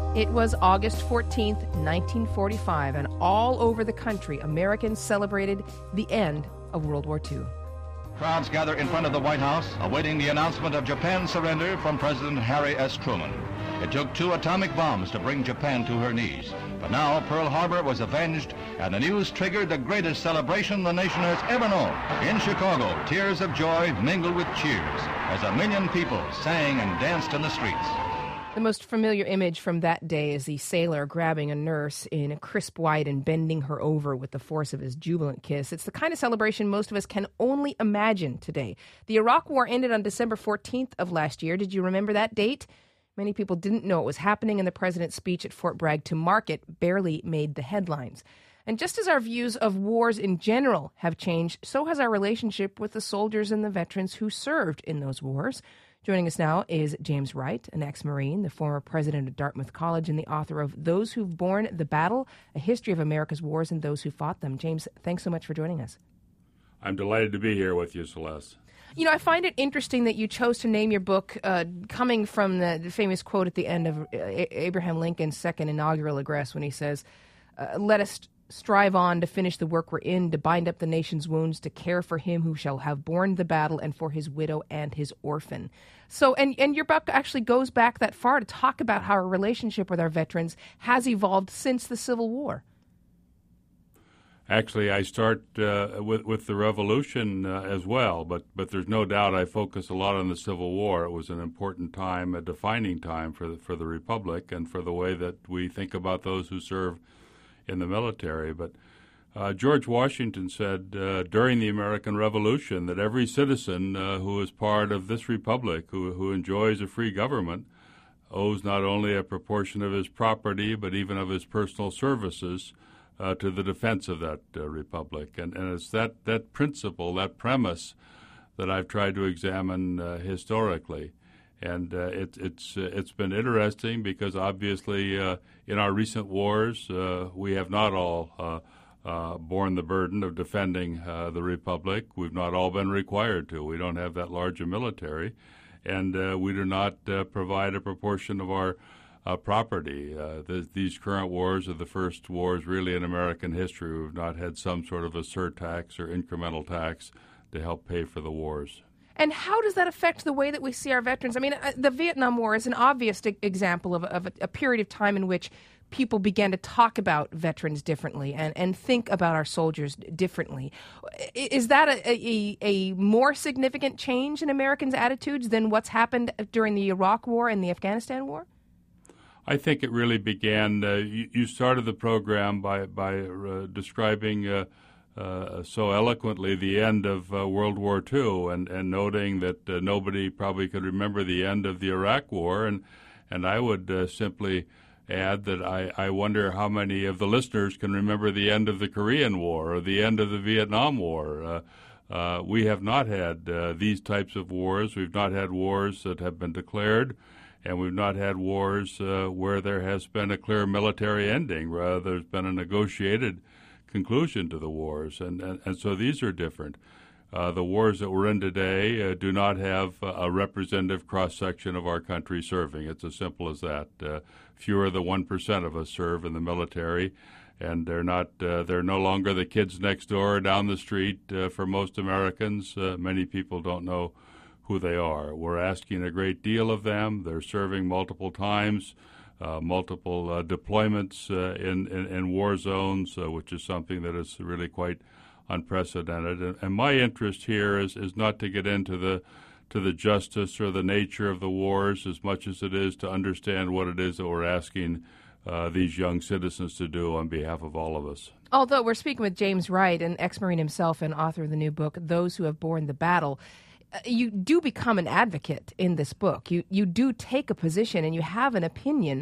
It was August 14th, 1945, and all over the country, Americans celebrated the end of World War II. Crowds gather in front of the White House, awaiting the announcement of Japan's surrender from President Harry S. Truman. It took 2 atomic bombs to bring Japan to her knees. But now Pearl Harbor was avenged, and the news triggered the greatest celebration the nation has ever known. In Chicago, tears of joy mingled with cheers as 1 million people sang and danced in the streets. The most familiar image from that day is the sailor grabbing a nurse in a crisp white and bending her over with the force of his jubilant kiss. It's the kind of celebration most of us can only imagine today. The Iraq War ended on December 14th of last year. Did you remember that date? Many people didn't know it was happening, and the president's speech at Fort Bragg to mark it barely made the headlines. And just as our views of wars in general have changed, so has our relationship with the soldiers and the veterans who served in those wars. Joining us now is James Wright, an ex-Marine, the former president of Dartmouth College, and the author of Those Who've Borne the Battle, A History of America's Wars and Those Who Fought Them. James, thanks so much for joining us. I'm delighted to be here with you, Celeste. You know, I find it interesting that you chose to name your book coming from the famous quote at the end of Abraham Lincoln's second inaugural address when he says, let us strive on to finish the work we're in, to bind up the nation's wounds, to care for him who shall have borne the battle and for his widow and his orphan. So, and your book actually goes back that far to talk about how our relationship with our veterans has evolved since the Civil War. Actually, I start with the Revolution as well, but there's no doubt I focus a lot on the Civil War. It was an important time, a defining time for the Republic and for the way that we think about those who serve in the military. But George Washington said during the American Revolution that every citizen who is part of this republic, who enjoys a free government, owes not only a proportion of his property, but even of his personal services to the defense of that republic. And it's that principle, that premise, that I've tried to examine historically. And it's been interesting because obviously in our recent wars we have not all borne the burden of defending the republic. We've not all been required to. We don't have that large a military, and we do not provide a proportion of our property. These current wars are the first wars really in American history we've not had some sort of a surtax or incremental tax to help pay for the wars. And how does that affect the way that we see our veterans? I mean, the Vietnam War is an obvious example of a period of time in which people began to talk about veterans differently and think about our soldiers differently. Is that a more significant change in Americans' attitudes than what's happened during the Iraq War and the Afghanistan War? I think it really began, you started the program by describing so eloquently the end of World War II and noting that nobody probably could remember the end of the Iraq War. And I would simply add that I wonder how many of the listeners can remember the end of the Korean War or the end of the Vietnam War. We have not had these types of wars. We've not had wars that have been declared, and we've not had wars where there has been a clear military ending. Rather, there's been a negotiated conclusion to the wars, and so these are different. The wars that we're in today do not have a representative cross-section of our country serving. It's as simple as that. Fewer than 1% of us serve in the military, and they're no longer the kids next door down the street for most Americans. Many people don't know who they are. We're asking a great deal of them. They're serving multiple times, multiple deployments in war zones, which is something that is really quite unprecedented. And my interest here is not to get into the justice or the nature of the wars as much as it is to understand what it is that we're asking these young citizens to do on behalf of all of us. Although we're speaking with James Wright, an ex-Marine himself and author of the new book, Those Who Have Borne the Battle, you do become an advocate in this book. You do take a position and you have an opinion.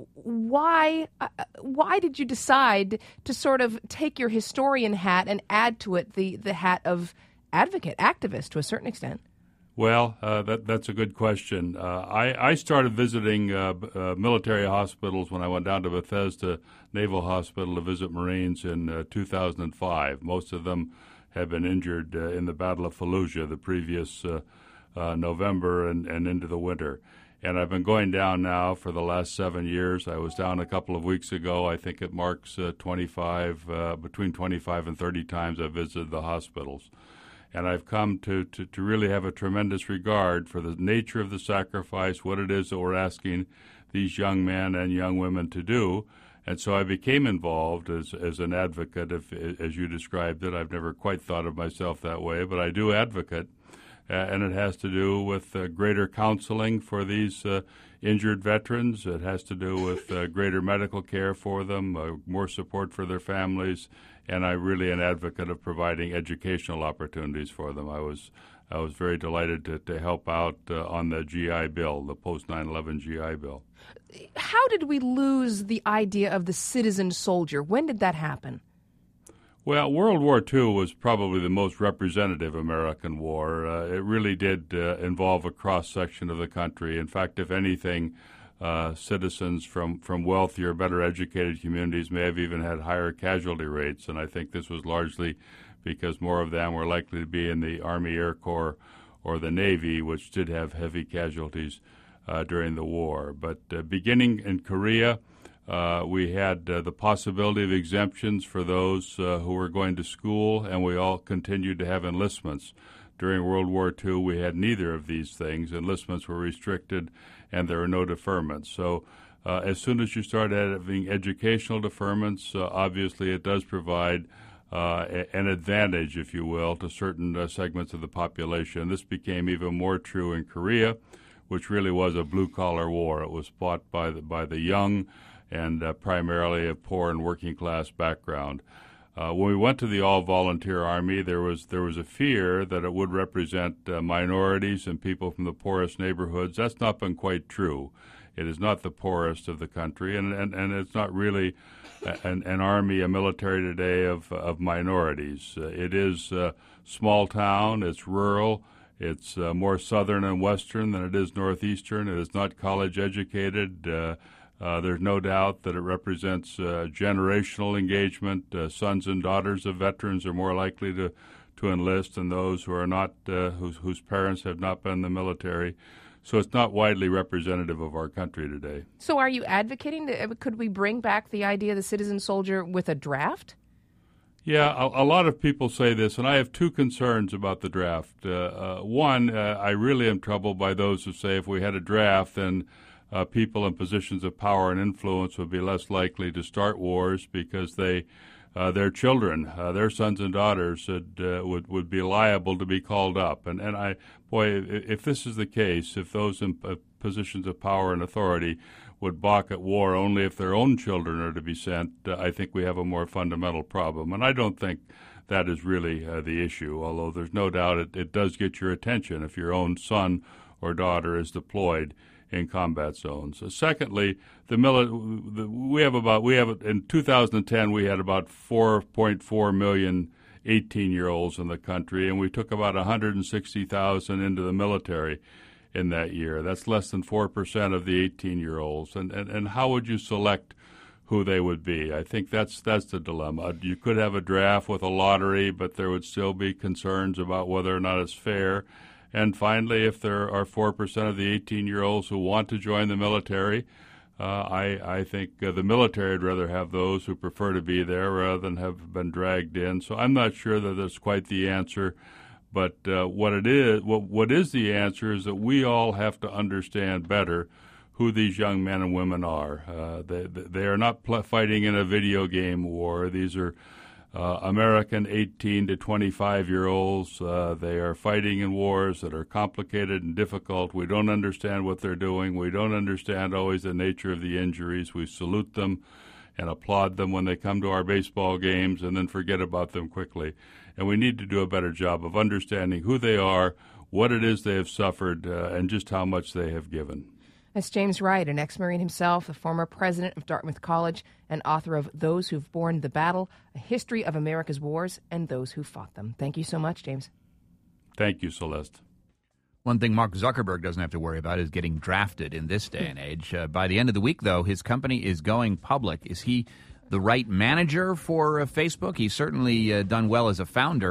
Why did you decide to sort of take your historian hat and add to it the hat of advocate, activist to a certain extent? Well, that's a good question. I started visiting military hospitals when I went down to Bethesda Naval Hospital to visit Marines in 2005. Most of them had been injured in the Battle of Fallujah the previous November and into the winter. And I've been going down now for the last 7 years. I was down a couple of weeks ago. I think it marks between 25 and 30 times I've visited the hospitals. And I've come to really have a tremendous regard for the nature of the sacrifice, what it is that we're asking these young men and young women to do. And so I became involved as an advocate, as you described it. I've never quite thought of myself that way, but I do advocate. And it has to do with greater counseling for these injured veterans. It has to do with greater medical care for them, more support for their families, and I'm really an advocate of providing educational opportunities for them. I was very delighted to help out on the GI Bill, the post-9/11 GI Bill. How did we lose the idea of the citizen soldier? When did that happen? Well, World War II was probably the most representative American war. It really did involve a cross-section of the country. In fact, if anything, citizens from wealthier, better educated communities may have even had higher casualty rates, and I think this was largely because more of them were likely to be in the Army Air Corps or the Navy, which did have heavy casualties during the war. But beginning in Korea, we had the possibility of exemptions for those who were going to school, and we all continued to have enlistments. During World War II, we had neither of these things. Enlistments were restricted, and there were no deferments. So as soon as you start having educational deferments, obviously it does provide an advantage, if you will, to certain segments of the population. This became even more true in Korea, which really was a blue-collar war. It was fought by the young and primarily a poor and working-class background. When we went to the all-volunteer Army, there was a fear that it would represent minorities and people from the poorest neighborhoods. That's not been quite true. It is not the poorest of the country, and it's not really an army, a military today of minorities. It is small town, it's rural, it's more southern and western than it is northeastern. It is not college educated. There's no doubt that it represents generational engagement. Sons and daughters of veterans are more likely to enlist than those who are not, whose parents have not been in the military. So it's not widely representative of our country today. So are you advocating, could we bring back the idea of the citizen soldier with a draft? Yeah, a lot of people say this, and I have two concerns about the draft. One, I really am troubled by those who say if we had a draft, then people in positions of power and influence would be less likely to start wars because their children, their sons and daughters, would be liable to be called up. And if this is the case, if those in positions of power and authority would balk at war only if their own children are to be sent, I think we have a more fundamental problem. And I don't think that is really the issue, although there's no doubt it does get your attention if your own son or daughter is deployed in combat zones. Secondly, in 2010 we had about 4.4 million 18-year-olds in the country, and we took about 160,000 into the military in that year. That's less than 4% of the 18-year-olds. And how would you select who they would be? I think that's the dilemma. You could have a draft with a lottery, but there would still be concerns about whether or not it's fair. And finally, if there are 4% of the 18-year-olds who want to join the military, I think the military would rather have those who prefer to be there rather than have been dragged in. So I'm not sure that that's quite the answer. But what is the answer is that we all have to understand better who these young men and women are. They are not fighting in a video game war. These are American 18 to 25-year-olds. They are fighting in wars that are complicated and difficult. We don't understand what they're doing. We don't understand always the nature of the injuries. We salute them and applaud them when they come to our baseball games and then forget about them quickly. And we need to do a better job of understanding who they are, what it is they have suffered, and just how much they have given. That's James Wright, an ex-Marine himself, the former president of Dartmouth College, and author of Those Who've Borne the Battle, A History of America's Wars and Those Who Fought Them. Thank you so much, James. Thank you, Celeste. One thing Mark Zuckerberg doesn't have to worry about is getting drafted in this day and age. By the end of the week, though, his company is going public. Is he the right manager for Facebook? He's certainly done well as a founder.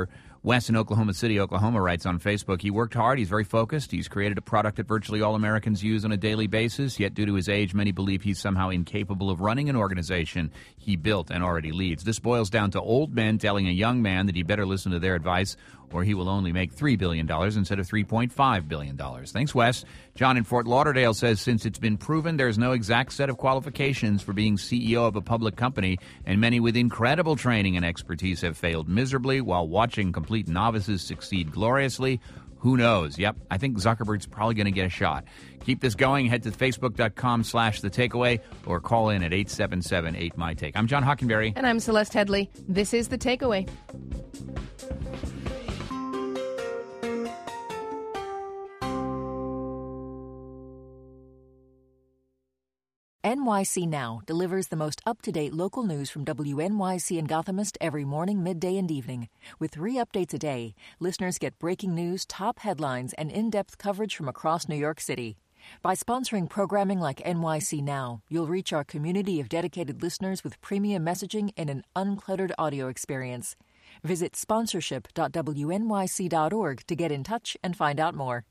Wes in Oklahoma City, Oklahoma writes on Facebook, he worked hard, he's very focused, he's created a product that virtually all Americans use on a daily basis, yet due to his age, many believe he's somehow incapable of running an organization he built and already leads. This boils down to old men telling a young man that he better listen to their advice or he will only make $3 billion instead of $3.5 billion. Thanks, Wes. John in Fort Lauderdale says, since it's been proven there's no exact set of qualifications for being CEO of a public company, and many with incredible training and expertise have failed miserably while watching complete novices succeed gloriously, who knows? Yep, I think Zuckerberg's probably going to get a shot. Keep this going. Head to facebook.com/thetakeaway or call in at 877-8MY-TAKE. I'm John Hockenberry. And I'm Celeste Headley. This is The Takeaway. NYC Now delivers the most up-to-date local news from WNYC and Gothamist every morning, midday, and evening. With 3 updates a day, listeners get breaking news, top headlines, and in-depth coverage from across New York City. By sponsoring programming like NYC Now, you'll reach our community of dedicated listeners with premium messaging and an uncluttered audio experience. Visit sponsorship.wnyc.org to get in touch and find out more.